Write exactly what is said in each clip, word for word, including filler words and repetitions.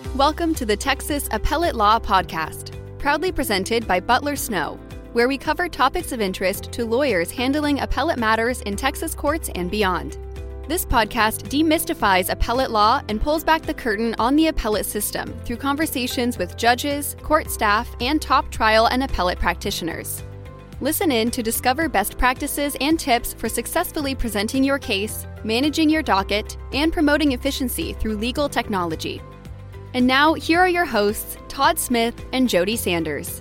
Welcome to the Texas Appellate Law Podcast, proudly presented by Butler Snow, where we cover topics of interest to lawyers handling appellate matters in Texas courts and beyond. This podcast demystifies appellate law and pulls back the curtain on the appellate system through conversations with judges, court staff, and top trial and appellate practitioners. Listen in to discover best practices and tips for successfully presenting your case, managing your docket, and promoting efficiency through legal technology. And now, here are your hosts, Todd Smith and Jody Sanders.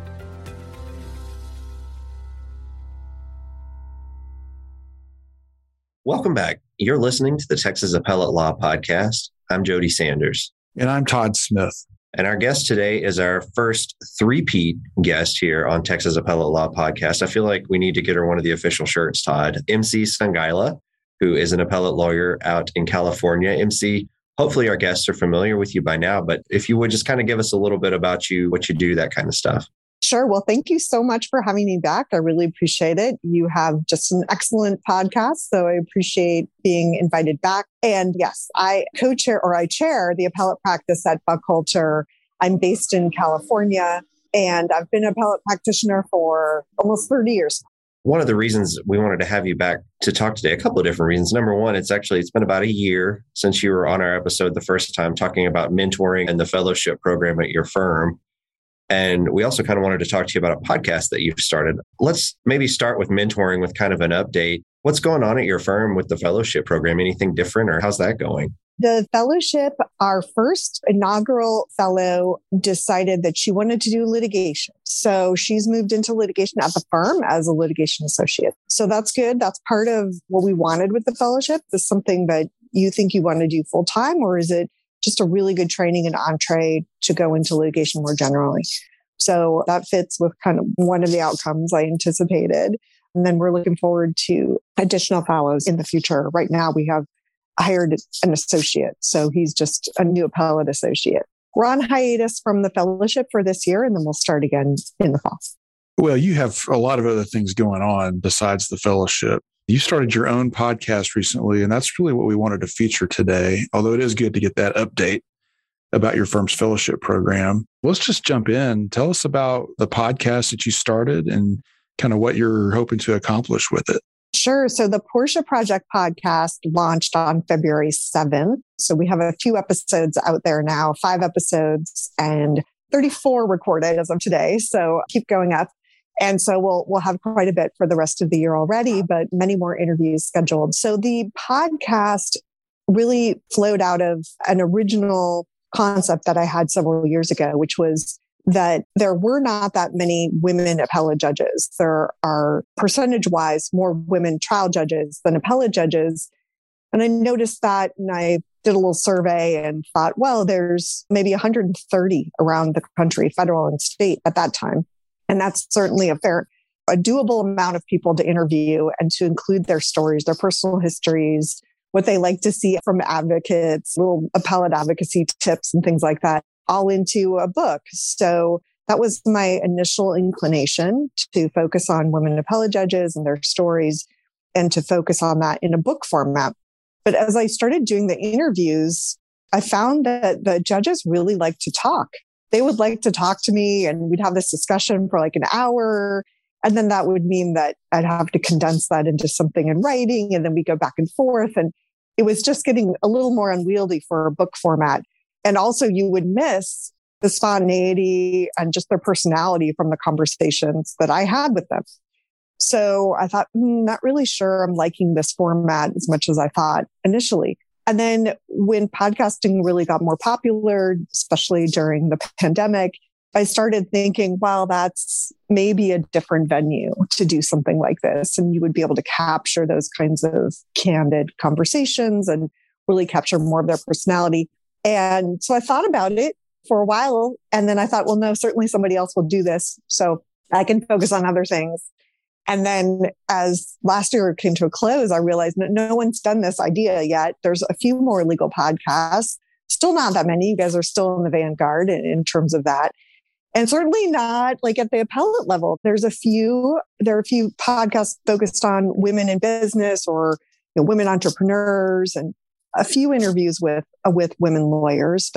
Welcome back. You're listening to the Texas Appellate Law Podcast. I'm Jody Sanders. And I'm Todd Smith. And our guest today is our first three-peat guest here on Texas Appellate Law Podcast. I feel like we need to get her one of the official shirts, Todd. M C Sangaila, who is an appellate lawyer out in California. M C, hopefully our guests are familiar with you by now, but if you would just kind of give us a little bit about you, what you do, that kind of stuff. Sure. Well, thank you so much for having me back. I really appreciate it. You have just an excellent podcast, so I appreciate being invited back. And yes, I co-chair or I chair the appellate practice at Buckhalter. I'm based in California, and I've been an appellate practitioner for almost thirty years. One of the reasons we wanted to have you back to talk today, a couple of different reasons. Number one, it's actually, it's been about a year since you were on our episode the first time talking about mentoring and the fellowship program at your firm. And we also kind of wanted to talk to you about a podcast that you've started. Let's maybe start with mentoring with kind of an update. What's going on at your firm with the fellowship program? Anything different, or how's that going? The fellowship, our first inaugural fellow decided that she wanted to do litigation. So she's moved into litigation at the firm as a litigation associate. So that's good. That's part of what we wanted with the fellowship. Is something that you think you want to do full time, or is it just a really good training and entree to go into litigation more generally? So that fits with kind of one of the outcomes I anticipated. And then we're looking forward to additional fellows in the future. Right now, we have hired an associate. So he's just a new appellate associate. We're on hiatus from the fellowship for this year, and then we'll start again in the fall. Well, you have a lot of other things going on besides the fellowship. You started your own podcast recently, and that's really what we wanted to feature today, although it is good to get that update about your firm's fellowship program. Let's just jump in. Tell us about the podcast that you started and kind of what you're hoping to accomplish with it. Sure. So the Portia Project podcast launched on February seventh. So we have a few episodes out there now, five episodes and thirty-four recorded as of today. So keep going up. And so we'll we'll have quite a bit for the rest of the year already, but many more interviews scheduled. So the podcast really flowed out of an original concept that I had several years ago, which was that there were not that many women appellate judges. There are percentage-wise more women trial judges than appellate judges. And I noticed that, and I did a little survey and thought, well, there's maybe one hundred thirty around the country, federal and state at that time. And that's certainly a fair, a doable amount of people to interview and to include their stories, their personal histories, what they like to see from advocates, little appellate advocacy tips and things like that, all into a book. So that was my initial inclination, to focus on women appellate judges and their stories, and to focus on that in a book format. But as I started doing the interviews, I found that the judges really like to talk. They would like to talk to me, and we'd have this discussion for like an hour. And then that would mean that I'd have to condense that into something in writing, and then we go back and forth. And it was just getting a little more unwieldy for a book format. And also you would miss the spontaneity and just their personality from the conversations that I had with them. So I thought, mm, not really sure I'm liking this format as much as I thought initially. And then when podcasting really got more popular, especially during the pandemic, I started thinking, well, that's maybe a different venue to do something like this. And you would be able to capture those kinds of candid conversations and really capture more of their personality. And so I thought about it for a while. And then I thought, well, no, certainly somebody else will do this, so I can focus on other things. And then as last year came to a close, I realized that no one's done this idea yet. There's a few more legal podcasts, still not that many. You guys are still in the vanguard in, in terms of that. And certainly not like at the appellate level. There's a few, there are a few podcasts focused on women in business or you know, women entrepreneurs, and a few interviews with, uh, with women lawyers. But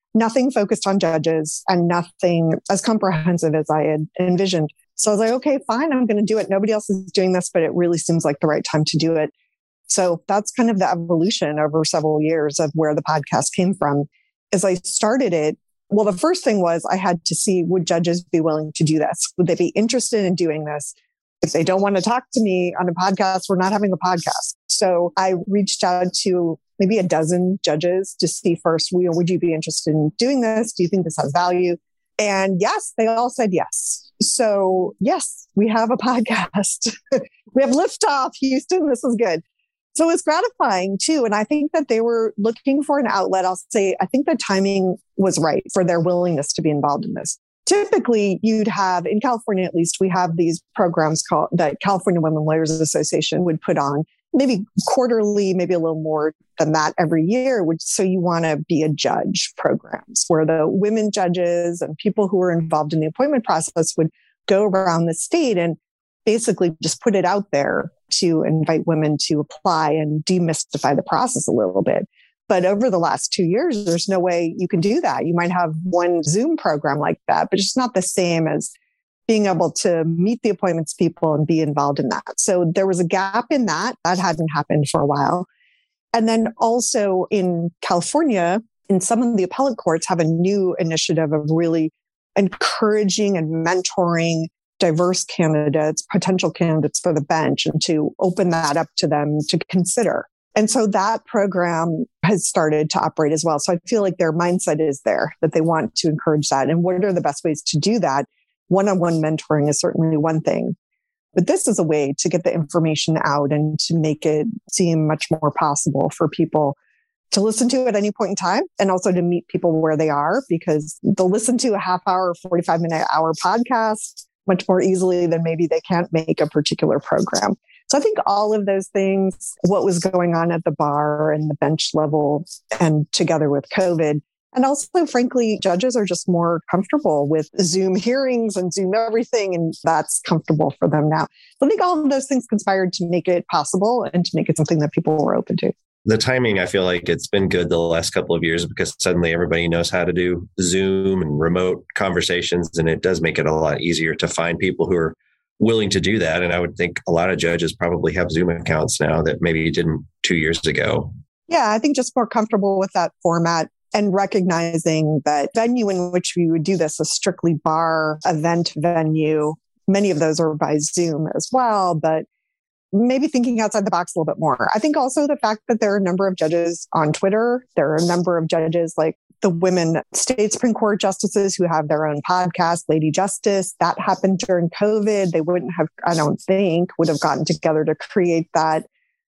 nothing focused on judges and nothing as comprehensive as I had envisioned. So I was like, okay, fine, I'm going to do it. Nobody else is doing this, but it really seems like the right time to do it. So that's kind of the evolution over several years of where the podcast came from. As I started it, well, the first thing was I had to see, would judges be willing to do this? Would they be interested in doing this? If they don't want to talk to me on a podcast, we're not having a podcast. So I reached out to maybe a dozen judges to see first, you know, would you be interested in doing this? Do you think this has value? And yes, they all said yes. So yes, we have a podcast. We have Liftoff, Houston. This is good. So it's gratifying too. And I think that they were looking for an outlet. I'll say, I think the timing was right for their willingness to be involved in this. Typically, you'd have, in California at least, we have these programs called that California Women Lawyers Association would put on, maybe quarterly, maybe a little more than that every year. Which, so you want to be a judge programs where the women judges and people who are involved in the appointment process would go around the state and basically just put it out there to invite women to apply and demystify the process a little bit. But over the last two years, there's no way you can do that. You might have one Zoom program like that, but it's not the same as being able to meet the appointments people and be involved in that. So there was a gap in that. That hadn't happened for a while. And then also in California, in some of the appellate courts have a new initiative of really encouraging and mentoring diverse candidates, potential candidates for the bench, and to open that up to them to consider. And so that program has started to operate as well. So I feel like their mindset is there, that they want to encourage that. And what are the best ways to do that? One-on-one mentoring is certainly one thing. But this is a way to get the information out and to make it seem much more possible for people to listen to at any point in time, and also to meet people where they are, because they'll listen to a half hour, forty-five minute hour podcast much more easily than maybe they can't make a particular program. So I think all of those things, what was going on at the bar and the bench level and together with COVID, and also, frankly, judges are just more comfortable with Zoom hearings and Zoom everything, and that's comfortable for them now. So I think all of those things conspired to make it possible and to make it something that people were open to. The timing, I feel like it's been good the last couple of years because suddenly everybody knows how to do Zoom and remote conversations. And it does make it a lot easier to find people who are willing to do that. And I would think a lot of judges probably have Zoom accounts now that maybe you didn't two years ago. Yeah, I think just more comfortable with that format and recognizing that venue in which we would do this, a strictly bar event venue, many of those are by Zoom as well, but maybe thinking outside the box a little bit more. I think also the fact that there are a number of judges on Twitter, there are a number of judges like the women state Supreme Court justices who have their own podcast, Lady Justice. That happened during COVID. They wouldn't have, I don't think, would have gotten together to create that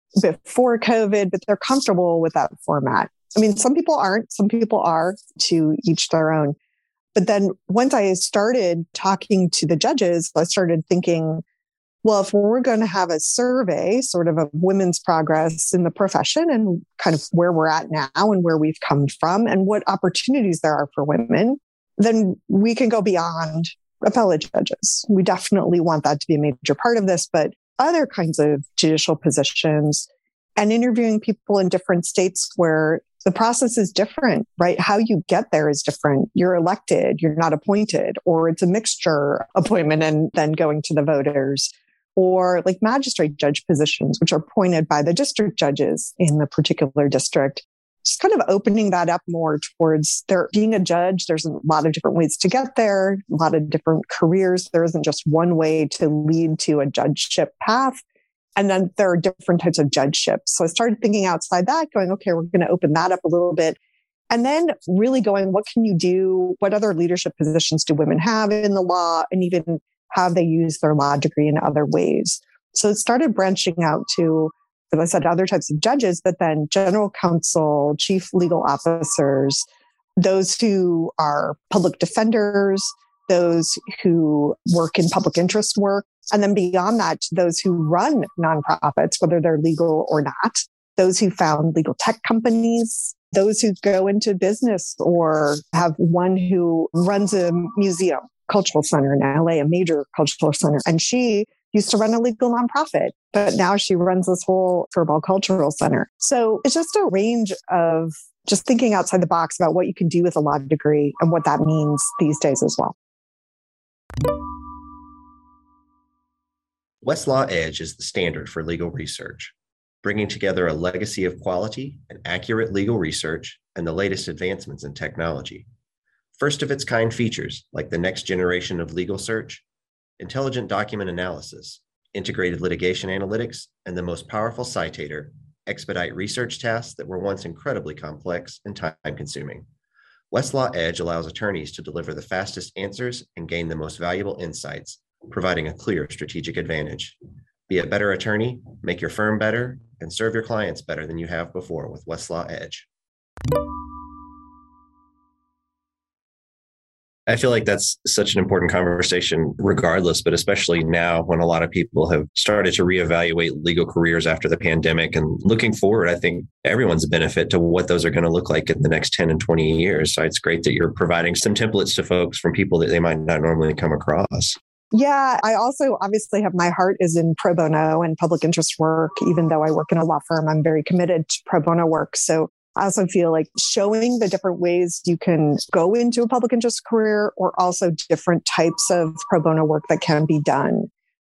before COVID, but they're comfortable with that format. I mean, some people aren't, some people are, to each their own. But then once I started talking to the judges, I started thinking, well, if we're going to have a survey sort of of women's progress in the profession and kind of where we're at now and where we've come from and what opportunities there are for women, then we can go beyond appellate judges. We definitely want that to be a major part of this, but other kinds of judicial positions and interviewing people in different states where the process is different, right? How you get there is different. You're elected, you're not appointed, or it's a mixture appointment and then going to the voters. Or like magistrate judge positions, which are appointed by the district judges in the particular district. Just kind of opening that up more towards there being a judge. There's a lot of different ways to get there, a lot of different careers. There isn't just one way to lead to a judgeship path. And then there are different types of judgeships. So I started thinking outside that, going, okay, we're going to open that up a little bit. And then really going, what can you do? What other leadership positions do women have in the law? And even how they use their law degree in other ways. So it started branching out to, as I said, other types of judges, but then general counsel, chief legal officers, those who are public defenders, those who work in public interest work, and then beyond that, those who run nonprofits, whether they're legal or not, those who found legal tech companies, those who go into business or have one who runs a museum, cultural center in L A, a major cultural center. And she used to run a legal nonprofit, but now she runs this whole Furball Cultural Center. So it's just a range of just thinking outside the box about what you can do with a law degree and what that means these days as well. Westlaw Edge is the standard for legal research, bringing together a legacy of quality and accurate legal research and the latest advancements in technology. First of its kind features like the next generation of legal search, intelligent document analysis, integrated litigation analytics, and the most powerful citator expedite research tasks that were once incredibly complex and time-consuming. Westlaw Edge allows attorneys to deliver the fastest answers and gain the most valuable insights, providing a clear strategic advantage. Be a better attorney, make your firm better, and serve your clients better than you have before with Westlaw Edge. I feel like that's such an important conversation regardless, but especially now when a lot of people have started to reevaluate legal careers after the pandemic and looking forward, I think everyone's a benefit to what those are going to look like in the next ten and twenty years. So it's great that you're providing some templates to folks from people that they might not normally come across. Yeah, I also obviously have my heart is in pro bono and public interest work. Even though I work in a law firm, I'm very committed to pro bono work. So I also feel like showing the different ways you can go into a public interest career or also different types of pro bono work that can be done.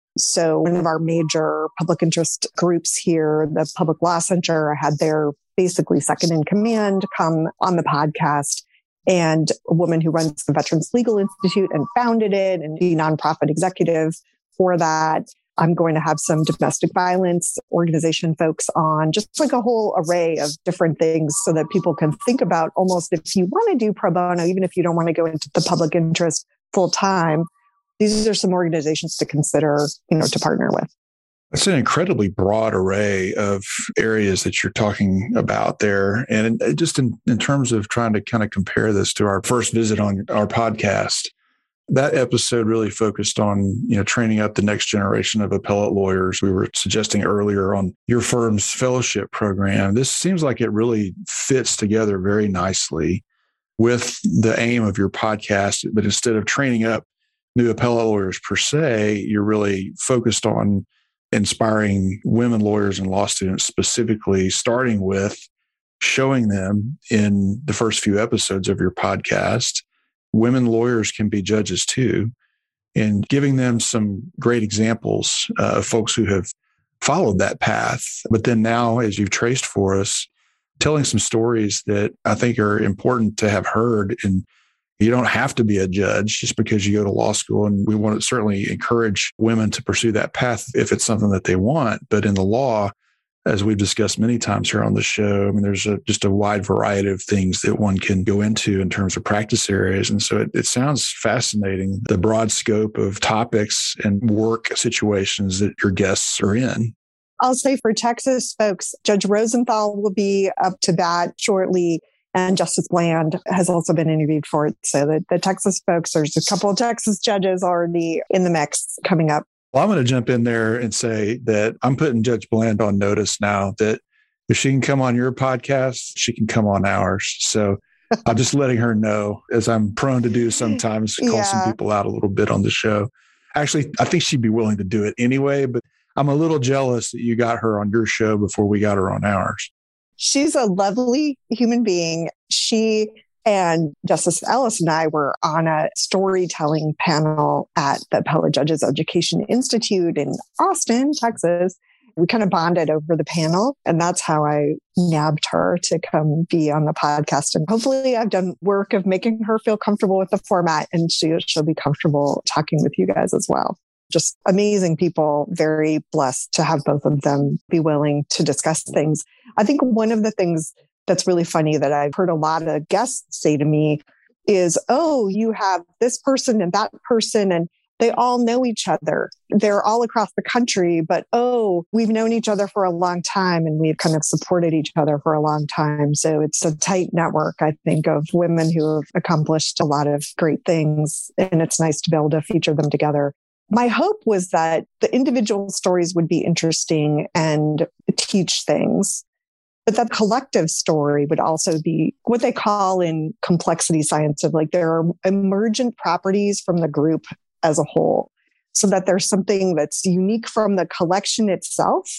So one of our major public interest groups here, the Public Law Center, had their basically second in command come on the podcast, and a woman who runs the Veterans Legal Institute and founded it and the nonprofit executive for that. I'm going to have some domestic violence organization folks on, just like a whole array of different things so that people can think about almost if you want to do pro bono, even if you don't want to go into the public interest full time, these are some organizations to consider, you know, to partner with. It's an incredibly broad array of areas that you're talking about there. And just in, in terms of trying to kind of compare this to our first visit on our podcast, that episode really focused on, you know, training up the next generation of appellate lawyers. We were suggesting earlier on your firm's fellowship program. This seems like it really fits together very nicely with the aim of your podcast. But instead of training up new appellate lawyers per se, you're really focused on inspiring women lawyers and law students specifically, starting with showing them in the first few episodes of your podcast women lawyers can be judges too, and giving them some great examples uh, of folks who have followed that path. But then now, as you've traced for us, telling some stories that I think are important to have heard. And you don't have to be a judge just because you go to law school. And we want to certainly encourage women to pursue that path if it's something that they want. But in the law, as we've discussed many times here on the show, I mean, there's a, just a wide variety of things that one can go into in terms of practice areas. And so it, it sounds fascinating, the broad scope of topics and work situations that your guests are in. I'll say for Texas folks, Judge Rosenthal will be up to bat shortly, and Justice Bland has also been interviewed for it. So the, the Texas folks, there's a couple of Texas judges already in the mix coming up. Well, I'm going to jump in there and say that I'm putting Judge Bland on notice now that if she can come on your podcast, she can come on ours. So I'm just letting her know, as I'm prone to do sometimes, call yeah. some people out a little bit on the show. Actually, I think she'd be willing to do it anyway, but I'm a little jealous that you got her on your show before we got her on ours. She's a lovely human being. She and Justice Ellis and I were on a storytelling panel at the Appellate Judges Education Institute in Austin, Texas. We kind of bonded over the panel, and that's how I nabbed her to come be on the podcast. And hopefully I've done work of making her feel comfortable with the format, and she, she'll be comfortable talking with you guys as well. Just amazing people, very blessed to have both of them be willing to discuss things. I think one of the things that's really funny that I've heard a lot of guests say to me is, oh, you have this person and that person, and they all know each other. They're all across the country, but oh, we've known each other for a long time and we've kind of supported each other for a long time. So it's a tight network, I think, of women who have accomplished a lot of great things. And it's nice to be able to feature them together. My hope was that the individual stories would be interesting and teach things, but that collective story would also be what they call in complexity science of like there are emergent properties from the group as a whole, so that there's something that's unique from the collection itself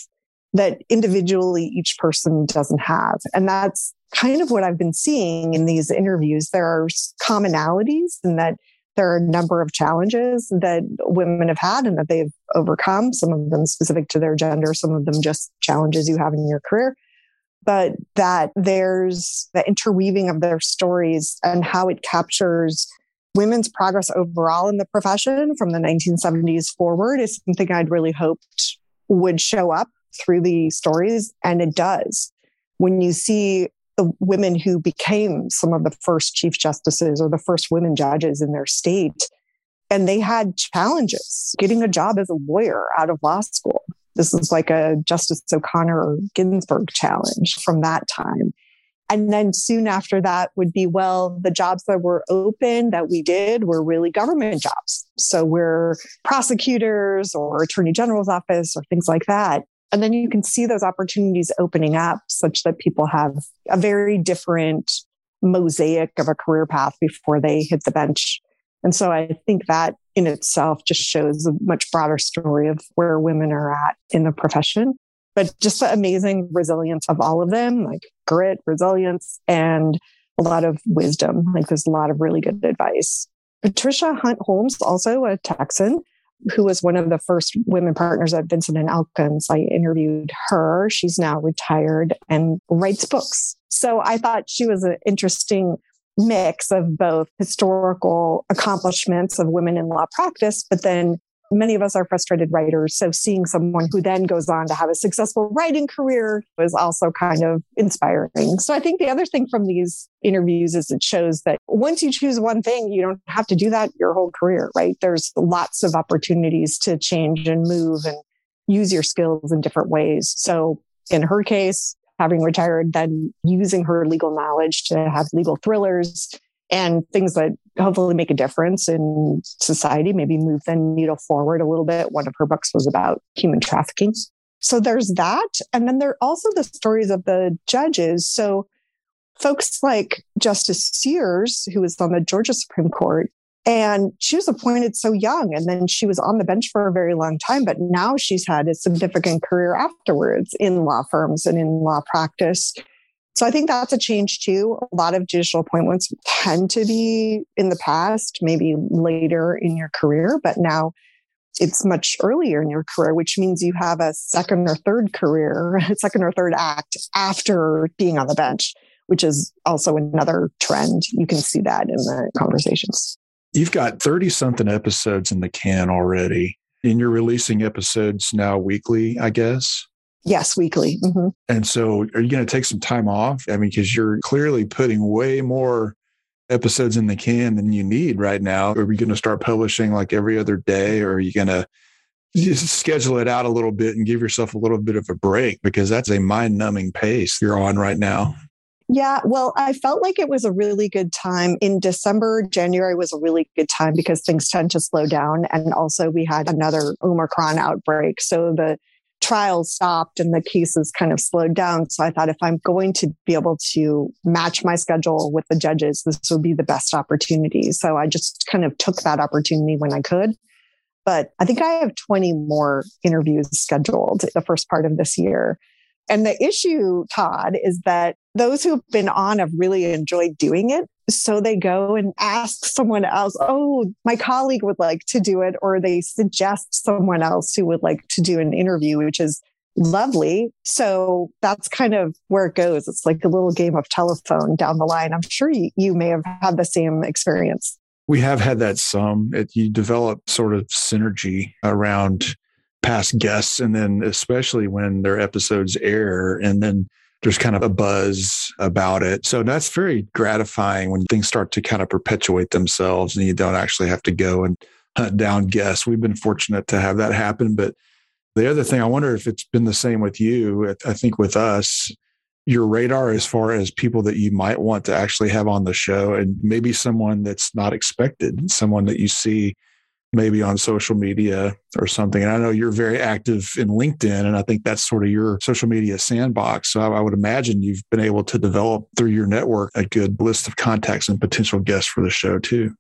that individually each person doesn't have. And that's kind of what I've been seeing in these interviews. There are commonalities in that there are a number of challenges that women have had and that they've overcome, some of them specific to their gender, some of them just challenges you have in your career. But that there's the interweaving of their stories and how it captures women's progress overall in the profession from the nineteen seventies forward is something I'd really hoped would show up through the stories. And it does. When you see the women who became some of the first chief justices or the first women judges in their state, and they had challenges getting a job as a lawyer out of law school. This is like a Justice O'Connor or Ginsburg challenge from that time. And then soon after that would be, well, the jobs that were open that we did were really government jobs. So we're prosecutors or attorney general's office or things like that. And then you can see those opportunities opening up such that people have a very different mosaic of a career path before they hit the bench. And so I think that in itself just shows a much broader story of where women are at in the profession. But just the amazing resilience of all of them, like grit, resilience, and a lot of wisdom. Like there's a lot of really good advice. Patricia Hunt Holmes, also a Texan, who was one of the first women partners at Vincent and Elkins. I interviewed her. She's now retired and writes books. So I thought she was an interesting mix of both historical accomplishments of women in law practice, but then many of us are frustrated writers. So seeing someone who then goes on to have a successful writing career was also kind of inspiring. So I think the other thing from these interviews is it shows that once you choose one thing, you don't have to do that your whole career, right? There's lots of opportunities to change and move and use your skills in different ways. So in her case, having retired, then using her legal knowledge to have legal thrillers and things that hopefully make a difference in society, maybe move the needle forward a little bit. One of her books was about human trafficking. So there's that. And then there are also the stories of the judges. So folks like Justice Sears, who was on the Georgia Supreme Court, and she was appointed so young, and then she was on the bench for a very long time, but now she's had a significant career afterwards in law firms and in law practice. So I think that's a change too. A lot of judicial appointments tend to be in the past, maybe later in your career, but now it's much earlier in your career, which means you have a second or third career, second or third act after being on the bench, which is also another trend. You can see that in the conversations. You've got thirty something episodes in the can already, and you're releasing episodes now weekly, I guess. Yes, weekly. Mm-hmm. And so are you going to take some time off? I mean, because you're clearly putting way more episodes in the can than you need right now. Are we going to start publishing like every other day, or are you going to just schedule it out a little bit and give yourself a little bit of a break? Because that's a mind-numbing pace you're on right now. Yeah, well, I felt like it was a really good time. In December, January was a really good time because things tend to slow down. And also we had another Omicron outbreak. So the trials stopped and the cases kind of slowed down. So I thought if I'm going to be able to match my schedule with the judges, this would be the best opportunity. So I just kind of took that opportunity when I could. But I think I have twenty more interviews scheduled the first part of this year. And the issue, Todd, is that those who've been on have really enjoyed doing it. So they go and ask someone else, oh, my colleague would like to do it, or they suggest someone else who would like to do an interview, which is lovely. So that's kind of where it goes. It's like a little game of telephone down the line. I'm sure you, you may have had the same experience. We have had that some. It, you develop sort of synergy around past guests, and then especially when their episodes air, and then there's kind of a buzz about it. So that's very gratifying when things start to kind of perpetuate themselves and you don't actually have to go and hunt down guests. We've been fortunate to have that happen. But the other thing, I wonder if it's been the same with you. I think with us, your radar as far as people that you might want to actually have on the show, and maybe someone that's not expected, someone that you see maybe on social media or something. And I know you're very active in LinkedIn, and I think that's sort of your social media sandbox. So I, I would imagine you've been able to develop through your network a good list of contacts and potential guests for the show too.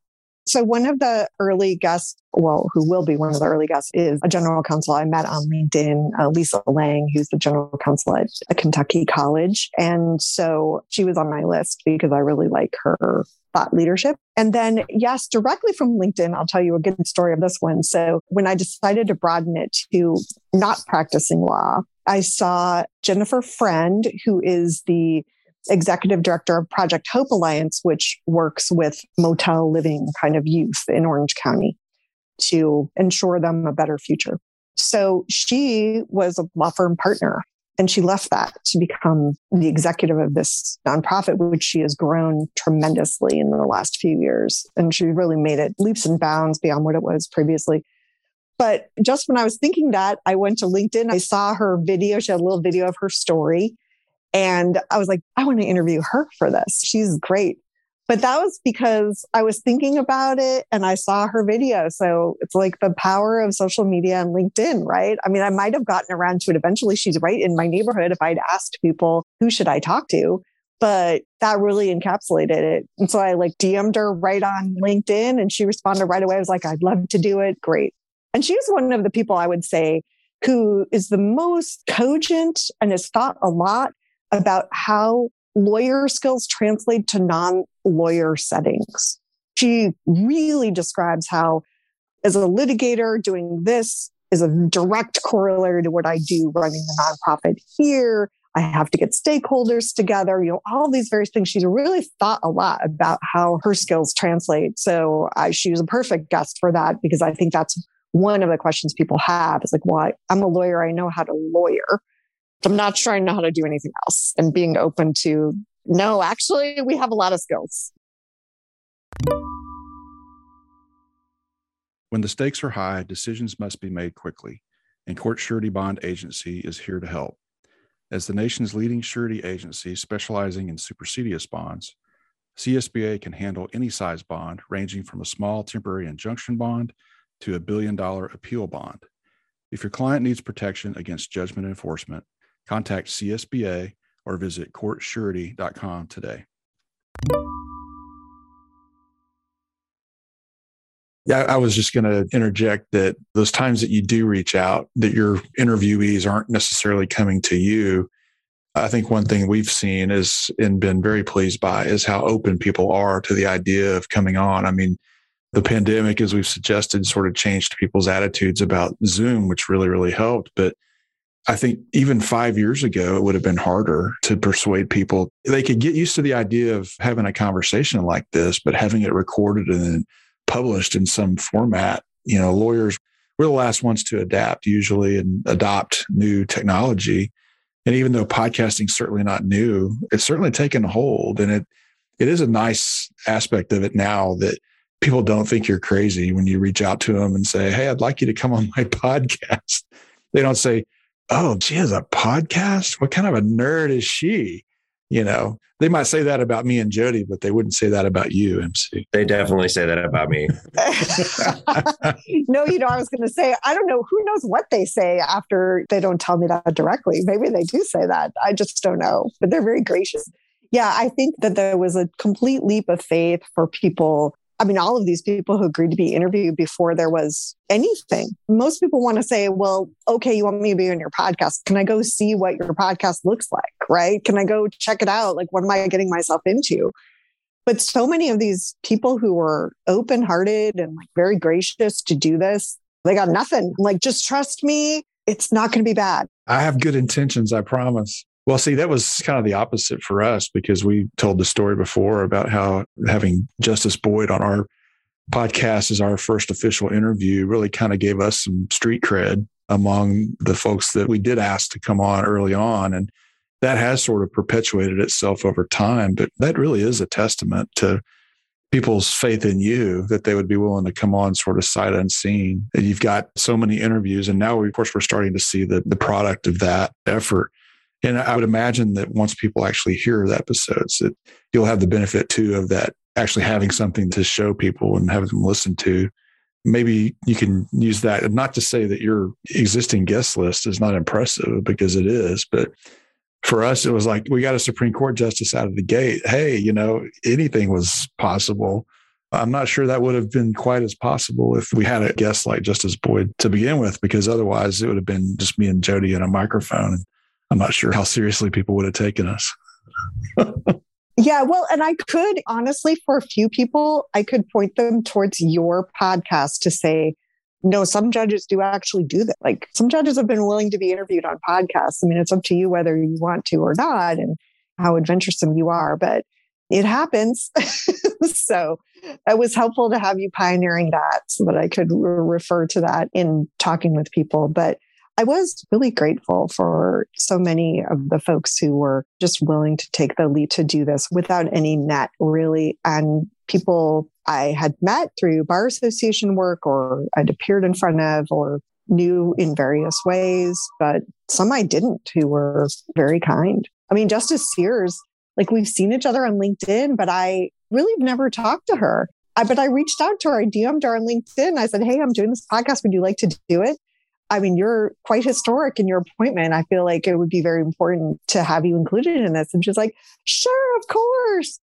So one of the early guests, well, who will be one of the early guests, is a general counsel I met on LinkedIn, uh, Lisa Lang, who's the general counsel at a Kentucky college. And so she was on my list because I really like her thought leadership. And then, yes, directly from LinkedIn, I'll tell you a good story of this one. So when I decided to broaden it to not practicing law, I saw Jennifer Friend, who is the executive director of Project Hope Alliance, which works with motel living kind of youth in Orange County to ensure them a better future. So she was a law firm partner, and she left that to become the executive of this nonprofit, which she has grown tremendously in the last few years. And she really made it leaps and bounds beyond what it was previously. But just when I was thinking that, I went to LinkedIn, I saw her video. She had a little video of her story. And I was like, I want to interview her for this. She's great. But that was because I was thinking about it and I saw her video. So it's like the power of social media and LinkedIn, right? I mean, I might have gotten around to it eventually. She's right in my neighborhood if I'd asked people, who should I talk to? But that really encapsulated it. And so I like D M'd her right on LinkedIn and she responded right away. I was like, I'd love to do it. Great. And she's one of the people I would say who is the most cogent and has thought a lot about how lawyer skills translate to non-lawyer settings. She really describes how, as a litigator, doing this is a direct corollary to what I do running the nonprofit here. I have to get stakeholders together, you know, all these various things. She's really thought a lot about how her skills translate. So I, she was a perfect guest for that because I think that's one of the questions people have is like, well, I'm a lawyer. I know how to lawyer. I'm not sure I know how to do anything else, and being open to, no, actually, we have a lot of skills. When the stakes are high, decisions must be made quickly, and Court Surety Bond Agency is here to help. As the nation's leading surety agency specializing in supersedious bonds, C S B A can handle any size bond, ranging from a small temporary injunction bond to a billion-dollar appeal bond. If your client needs protection against judgment enforcement, contact C S B A or visit court surety dot com today. Yeah, I was just going to interject that those times that you do reach out, that your interviewees aren't necessarily coming to you. I think one thing we've seen is and been very pleased by is how open people are to the idea of coming on. I mean, the pandemic, as we've suggested, sort of changed people's attitudes about Zoom, which really, really helped. But I think even five years ago, it would have been harder to persuade people. They could get used to the idea of having a conversation like this, but having it recorded and then published in some format. You know, lawyers, we're the last ones to adapt usually and adopt new technology. And even though podcasting's certainly not new, it's certainly taken hold. And it it is a nice aspect of it now that people don't think you're crazy when you reach out to them and say, hey, I'd like you to come on my podcast. They don't say, oh, she has a podcast? What kind of a nerd is she? You know, they might say that about me and Jody, but they wouldn't say that about you, M C. They definitely say that about me. No, you know, I was going to say, I don't know. Who knows what they say after they don't tell me that directly. Maybe they do say that. I just don't know. But they're very gracious. Yeah, I think that there was a complete leap of faith for people. I mean, all of these people who agreed to be interviewed before there was anything. Most people want to say, well, okay, you want me to be on your podcast. Can I go see what your podcast looks like, right? Can I go check it out? Like, what am I getting myself into? But so many of these people who were open-hearted and like very gracious to do this, they got nothing. Like, just trust me. It's not going to be bad. I have good intentions, I promise. Well, see, that was kind of the opposite for us because we told the story before about how having Justice Boyd on our podcast as our first official interview really kind of gave us some street cred among the folks that we did ask to come on early on. And that has sort of perpetuated itself over time. But that really is a testament to people's faith in you that they would be willing to come on sort of sight unseen. And you've got so many interviews. And now, we, of course, we're starting to see the, the product of that effort. And I would imagine that once people actually hear the episodes, that you'll have the benefit too of that actually having something to show people and have them listen to. Maybe you can use that, not to say that your existing guest list is not impressive, because it is, but for us, it was like, we got a Supreme Court justice out of the gate. Hey, you know, anything was possible. I'm not sure that would have been quite as possible if we had a guest like Justice Boyd to begin with, because otherwise it would have been just me and Jody and a microphone. And I'm not sure how seriously people would have taken us. Yeah, well, and I could honestly, for a few people, I could point them towards your podcast to say, no, some judges do actually do that. Like some judges have been willing to be interviewed on podcasts. I mean, it's up to you whether you want to or not and how adventuresome you are, but it happens. So it was helpful to have you pioneering that so that I could re- refer to that in talking with people. But I was really grateful for so many of the folks who were just willing to take the lead to do this without any net, really. And people I had met through bar association work or I'd appeared in front of or knew in various ways, but some I didn't who were very kind. I mean, Justice Sears, like we've seen each other on LinkedIn, but I really have never talked to her. I, but I reached out to her. I D M'd her on LinkedIn. I said, hey, I'm doing this podcast. Would you like to do it? I mean, you're quite historic in your appointment. I feel like it would be very important to have you included in this. And she's like, sure, of course.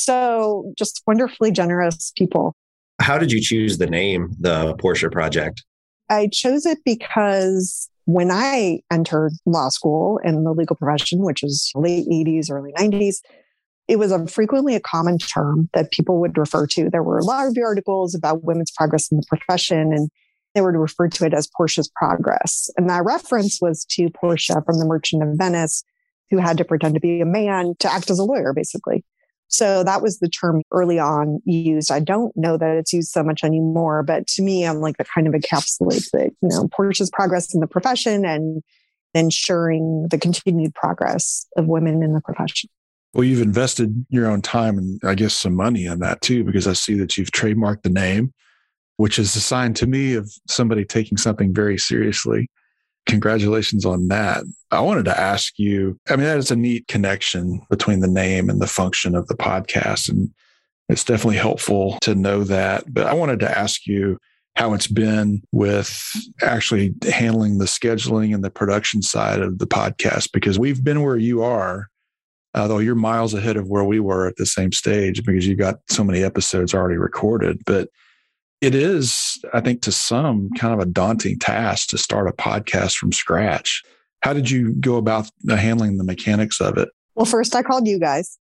So just wonderfully generous people. How did you choose the name, the Portia Project? I chose it because when I entered law school in the legal profession, which is late eighties, early nineties, it was a frequently a common term that people would refer to. There were law review articles about women's progress in the profession, and they were referred to it as Portia's progress. And that reference was to Portia from The Merchant of Venice, who had to pretend to be a man to act as a lawyer, basically. So that was the term early on used. I don't know that it's used so much anymore, but to me, I'm like, that kind of encapsulates it, you know, Portia's progress in the profession and ensuring the continued progress of women in the profession. Well, you've invested your own time and I guess some money in that too, because I see that you've trademarked the name, which is a sign to me of somebody taking something very seriously. Congratulations on that. I wanted to ask you, I mean, that is a neat connection between the name and the function of the podcast. And it's definitely helpful to know that. But I wanted to ask you how it's been with actually handling the scheduling and the production side of the podcast, because we've been where you are, although you're miles ahead of where we were at the same stage because you've got so many episodes already recorded. But it is, I think, to some kind of a daunting task to start a podcast from scratch. How did you go about handling the mechanics of it? Well, first I called you guys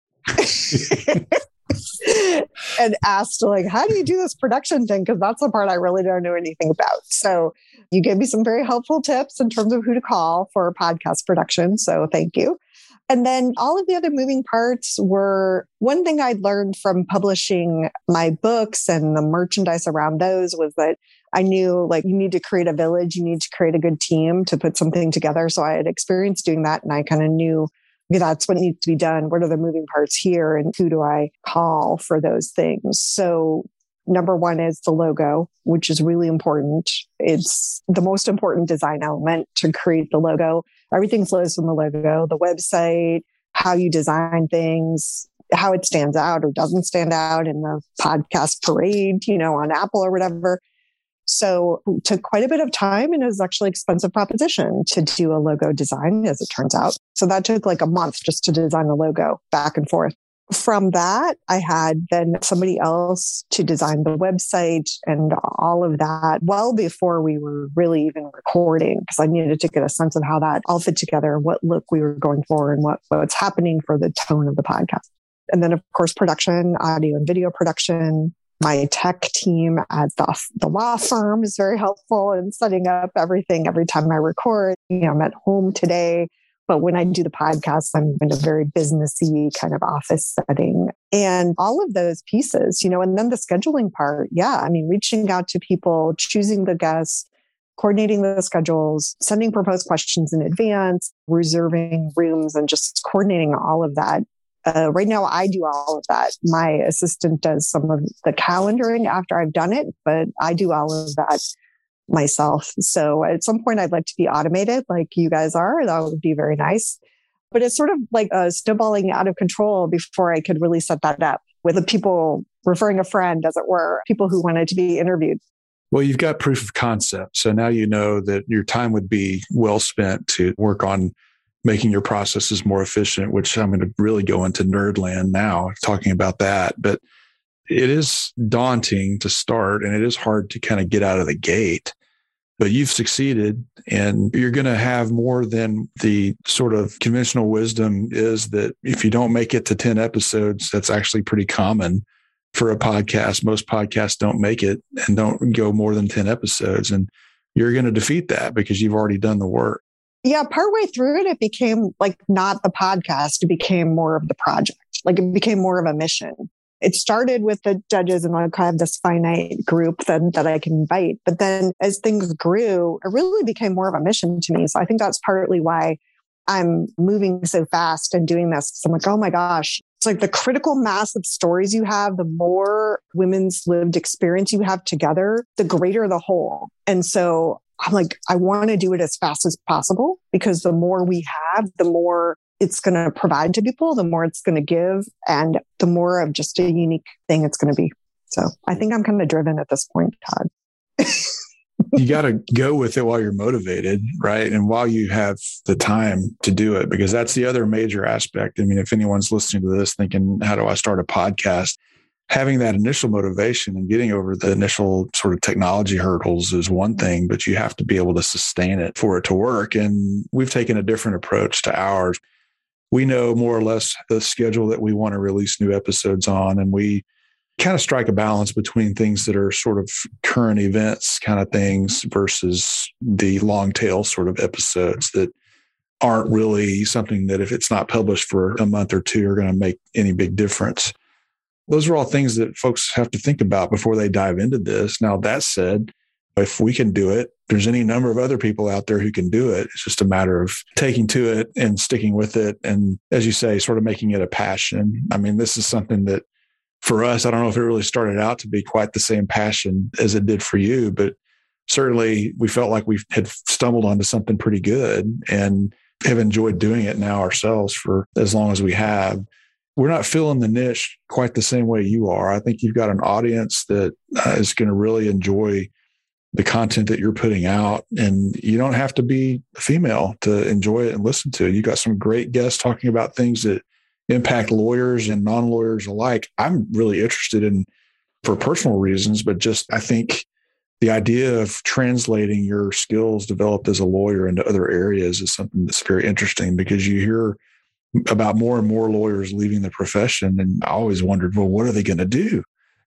and asked, like, how do you do this production thing? Because that's the part I really don't know anything about. So you gave me some very helpful tips in terms of who to call for podcast production. So thank you. And then all of the other moving parts were one thing I'd learned from publishing my books and the merchandise around those was that I knew like you need to create a village, you need to create a good team to put something together. So I had experience doing that and I kind of knew okay, that's what needs to be done. What are the moving parts here and who do I call for those things? So number one is the logo, which is really important. It's the most important design element to create the logo. Everything flows from the logo, the website, how you design things, how it stands out or doesn't stand out in the podcast parade, you know, on Apple or whatever. So it took quite a bit of time and it was actually an expensive proposition to do a logo design, as it turns out. So that took like a month just to design the logo back and forth. From that, I had then somebody else to design the website and all of that well before we were really even recording, because I needed to get a sense of how that all fit together, what look we were going for and what, what's happening for the tone of the podcast. And then, of course, production, audio and video production. My tech team at the, the law firm is very helpful in setting up everything every time I record. You know, I'm at home today. But when I do the podcast, I'm in a very businessy kind of office setting and all of those pieces, you know, and then the scheduling part. Yeah. I mean, reaching out to people, choosing the guests, coordinating the schedules, sending proposed questions in advance, reserving rooms and just coordinating all of that. Uh, right now, I do all of that. My assistant does some of the calendaring after I've done it, but I do all of that myself. So at some point, I'd like to be automated like you guys are. That would be very nice. But it's sort of like uh, snowballing out of control before I could really set that up with the people referring a friend, as it were, people who wanted to be interviewed. Well, you've got proof of concept. So now you know that your time would be well spent to work on making your processes more efficient, which I'm going to really go into nerdland now talking about that. But it is daunting to start and it is hard to kind of get out of the gate. But you've succeeded, and you're going to have more than the sort of conventional wisdom is that if you don't make it to ten episodes, that's actually pretty common for a podcast. Most podcasts don't make it and don't go more than ten episodes. And you're going to defeat that because you've already done the work. Yeah, partway through it, it became like not the podcast. It became more of the project. Like it became more of a mission. It started with the judges and like I have this finite group that, that I can invite. But then as things grew, it really became more of a mission to me. So I think that's partly why I'm moving so fast and doing this. Because I'm like, oh my gosh, it's like the critical mass of stories you have, the more women's lived experience you have together, the greater the whole. And so I'm like, I want to do it as fast as possible because the more we have, the more it's going to provide to people, the more it's going to give, and the more of just a unique thing it's going to be. So I think I'm kind of driven at this point, Todd. You got to go with it while you're motivated, right? And while you have the time to do it, because that's the other major aspect. I mean, if anyone's listening to this thinking, how do I start a podcast? Having that initial motivation and getting over the initial sort of technology hurdles is one thing, but you have to be able to sustain it for it to work. And we've taken a different approach to ours. We know more or less the schedule that we want to release new episodes on, and we kind of strike a balance between things that are sort of current events kind of things versus the long tail sort of episodes that aren't really something that if it's not published for a month or two are going to make any big difference. Those are all things that folks have to think about before they dive into this. Now, that said, if we can do it, there's any number of other people out there who can do it. It's just a matter of taking to it and sticking with it. And as you say, sort of making it a passion. I mean, this is something that for us, I don't know if it really started out to be quite the same passion as it did for you, but certainly we felt like we had stumbled onto something pretty good and have enjoyed doing it now ourselves for as long as we have. We're not filling the niche quite the same way you are. I think you've got an audience that uh, is going to really enjoy the content that you're putting out, and you don't have to be female to enjoy it and listen to it. You got some great guests talking about things that impact lawyers and non-lawyers alike. I'm really interested in for personal reasons, but just I think the idea of translating your skills developed as a lawyer into other areas is something that's very interesting because you hear about more and more lawyers leaving the profession. And I always wondered, well, what are they going to do?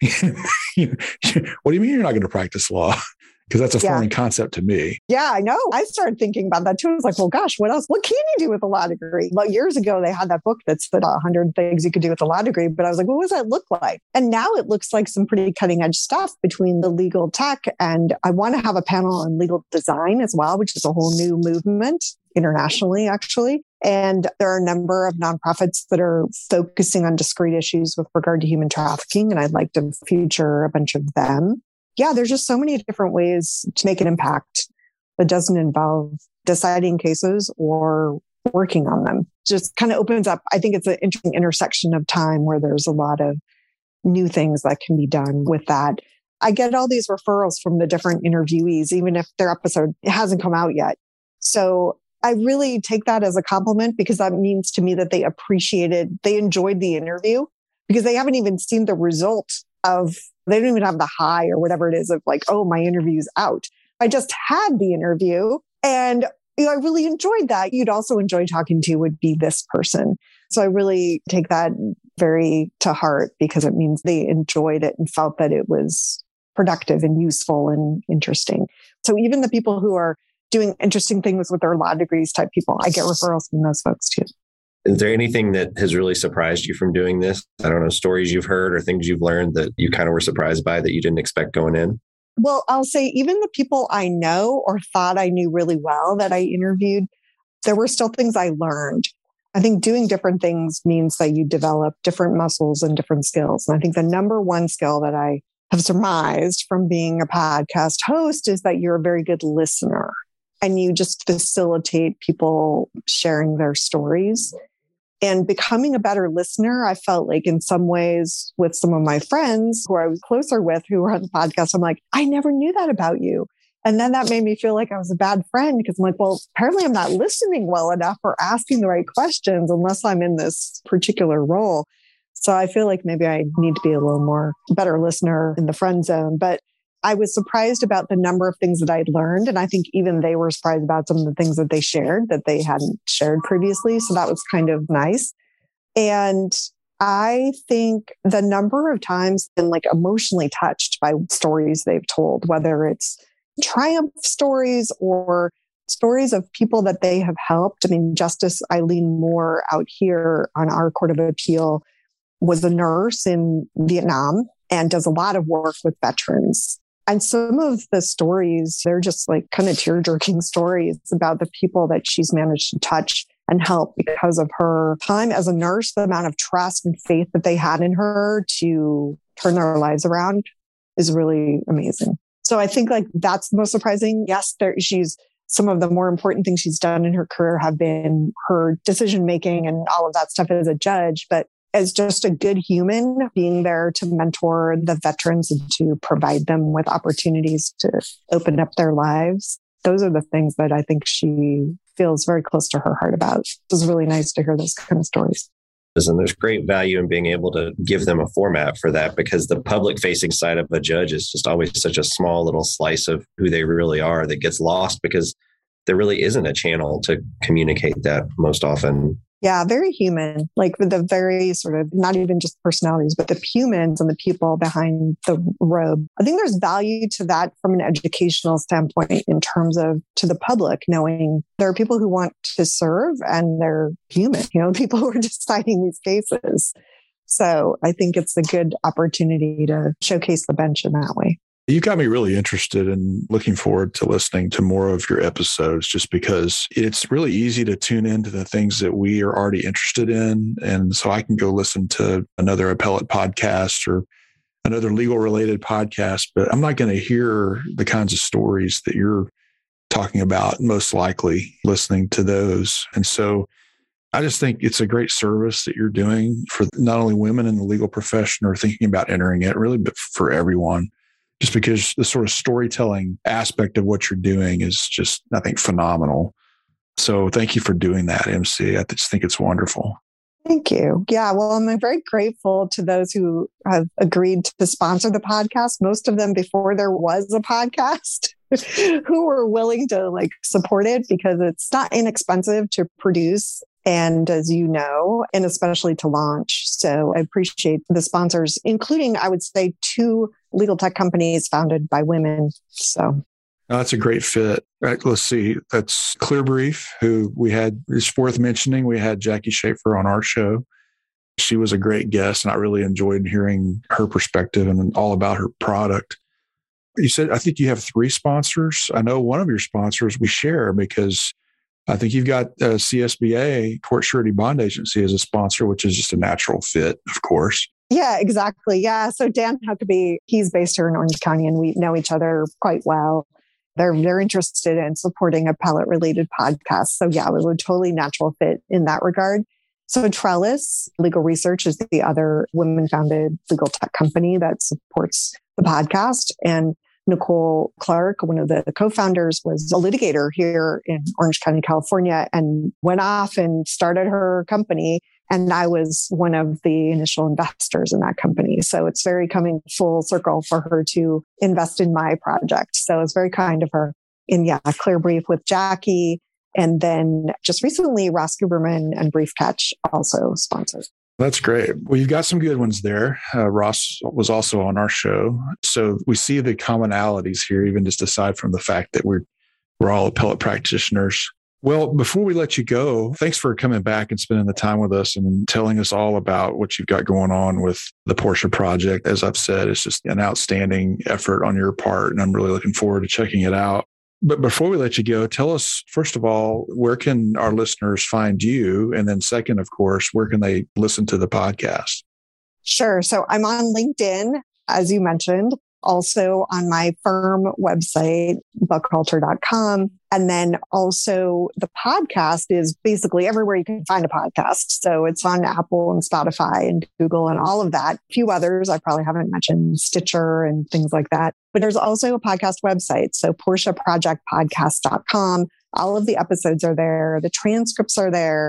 What do you mean you're not going to practice law? Because that's a Yeah. foreign concept to me. Yeah, I know. I started thinking about that too. I was like, well, gosh, what else? What can you do with a law degree? Well, years ago, they had that book that said one hundred things you could do with a law degree. But I was like, what does that look like? And now it looks like some pretty cutting edge stuff between the legal tech. And I want to have a panel on legal design as well, which is a whole new movement internationally, actually. And there are a number of nonprofits that are focusing on discrete issues with regard to human trafficking. And I'd like to feature a bunch of them. Yeah, there's just so many different ways to make an impact that doesn't involve deciding cases or working on them. Just kind of opens up. I think it's an interesting intersection of time where there's a lot of new things that can be done with that. I get all these referrals from the different interviewees, even if their episode hasn't come out yet. So I really take that as a compliment because that means to me that they appreciated, they enjoyed the interview because they haven't even seen the result of, they don't even have the high or whatever it is of like, oh, my interview's out. I just had the interview and you know, I really enjoyed that. You'd also enjoy talking to would be this person. So I really take that very to heart because it means they enjoyed it and felt that it was productive and useful and interesting. So even the people who are doing interesting things with their law degrees type people, I get referrals from those folks too. Is there anything that has really surprised you from doing this? I don't know, stories you've heard or things you've learned that you kind of were surprised by that you didn't expect going in? Well, I'll say even the people I know or thought I knew really well that I interviewed, there were still things I learned. I think doing different things means that you develop different muscles and different skills. And I think the number one skill that I have surmised from being a podcast host is that you're a very good listener and you just facilitate people sharing their stories. And becoming a better listener, I felt like in some ways with some of my friends who I was closer with who were on the podcast, I'm like, I never knew that about you. And then that made me feel like I was a bad friend because I'm like, well, apparently I'm not listening well enough or asking the right questions unless I'm in this particular role. So I feel like maybe I need to be a little more better listener in the friend zone. But I was surprised about the number of things that I'd learned. And I think even they were surprised about some of the things that they shared that they hadn't shared previously. So that was kind of nice. And I think the number of times been like emotionally touched by stories they've told, whether it's triumph stories or stories of people that they have helped. I mean, Justice Eileen Moore out here on our Court of Appeal was a nurse in Vietnam and does a lot of work with veterans. And some of the stories, they're just like kind of tear-jerking stories about the people that she's managed to touch and help because of her time as a nurse, the amount of trust and faith that they had in her to turn their lives around is really amazing. So I think like that's the most surprising. Yes, there, she's some of the more important things she's done in her career have been her decision-making and all of that stuff as a judge, but as just a good human, being there to mentor the veterans and to provide them with opportunities to open up their lives. Those are the things that I think she feels very close to her heart about. It was really nice to hear those kind of stories. And there's great value in being able to give them a format for that, because the public facing side of a judge is just always such a small little slice of who they really are that gets lost because there really isn't a channel to communicate that most often. Yeah, very human, like with the very sort of, not even just personalities, but the humans and the people behind the robe. I think there's value to that from an educational standpoint in terms of to the public, knowing there are people who want to serve and they're human, you know, people who are deciding these cases. So I think it's a good opportunity to showcase the bench in that way. You got me really interested in looking forward to listening to more of your episodes, just because it's really easy to tune into the things that we are already interested in. And so I can go listen to another appellate podcast or another legal related podcast, but I'm not going to hear the kinds of stories that you're talking about, most likely listening to those. And so I just think it's a great service that you're doing for not only women in the legal profession or thinking about entering it, really, but for everyone. Just because the sort of storytelling aspect of what you're doing is just, I think, phenomenal. So thank you for doing that, M C. I just think it's wonderful. Thank you. Yeah, well, I'm very grateful to those who have agreed to sponsor the podcast, most of them before there was a podcast, who were willing to like support it because it's not inexpensive to produce. And as you know, and especially to launch. So I appreciate the sponsors, including, I would say, two legal tech companies founded by women. So no, that's a great fit. Right, let's see. That's Clearbrief, who we had, it's worth mentioning. We had Jackie Schaefer on our show. She was a great guest, and I really enjoyed hearing her perspective and all about her product. You said, I think you have three sponsors. I know one of your sponsors we share because I think you've got uh, C S B A, Court Surety Bond Agency, as a sponsor, which is just a natural fit, of course. Yeah, exactly. Yeah. So Dan Huckabee, he's based here in Orange County, and we know each other quite well. They're they're interested in supporting appellate-related podcasts. So yeah, it was a totally natural fit in that regard. So Trellis Legal Research is the other women-founded legal tech company that supports the podcast. And Nicole Clark, one of the co-founders, was a litigator here in Orange County, California, and went off and started her company. And I was one of the initial investors in that company. So it's very coming full circle for her to invest in my project. So it's very kind of her. And yeah, Clearbrief with Jackie. And then just recently, Ross Guberman and Briefcatch also sponsored. That's great. Well, you've got some good ones there. Uh, Ross was also on our show. So we see the commonalities here, even just aside from the fact that we're we're all appellate practitioners. Well, before we let you go, thanks for coming back and spending the time with us and telling us all about what you've got going on with the Portia Project. As I've said, it's just an outstanding effort on your part, and I'm really looking forward to checking it out. But before we let you go, tell us, first of all, where can our listeners find you? And then second, of course, where can they listen to the podcast? Sure. So I'm on LinkedIn, as you mentioned, also on my firm website, buckhalter dot com. And then also the podcast is basically everywhere you can find a podcast. So it's on Apple and Spotify and Google and all of that. A few others I probably haven't mentioned, Stitcher and things like that. But there's also a podcast website. So portia project podcast dot com. All of the episodes are there. The transcripts are there.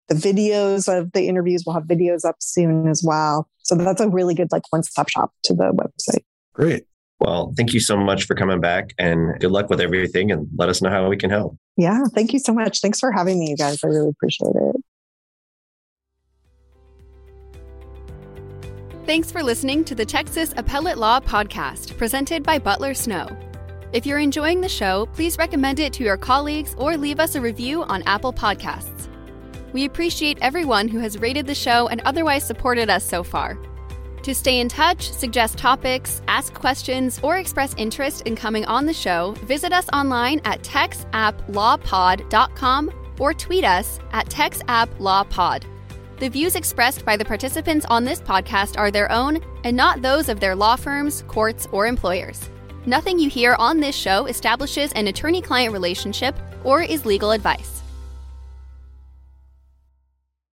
the videos of the interviews. We'll have videos up soon as well. So that's a really good like one-stop shop to the website. Great. Well, thank you so much for coming back and good luck with everything and let us know how we can help. Yeah, thank you so much. Thanks for having me, you guys. I really appreciate it. Thanks for listening to the Texas Appellate Law Podcast, presented by Butler Snow. If you're enjoying the show, please recommend it to your colleagues or leave us a review on Apple Podcasts. We appreciate everyone who has rated the show and otherwise supported us so far. To stay in touch, suggest topics, ask questions, or express interest in coming on the show, visit us online at tex app law pod dot com or tweet us at tex app law pod. The views expressed by the participants on this podcast are their own and not those of their law firms, courts, or employers. Nothing you hear on this show establishes an attorney-client relationship or is legal advice.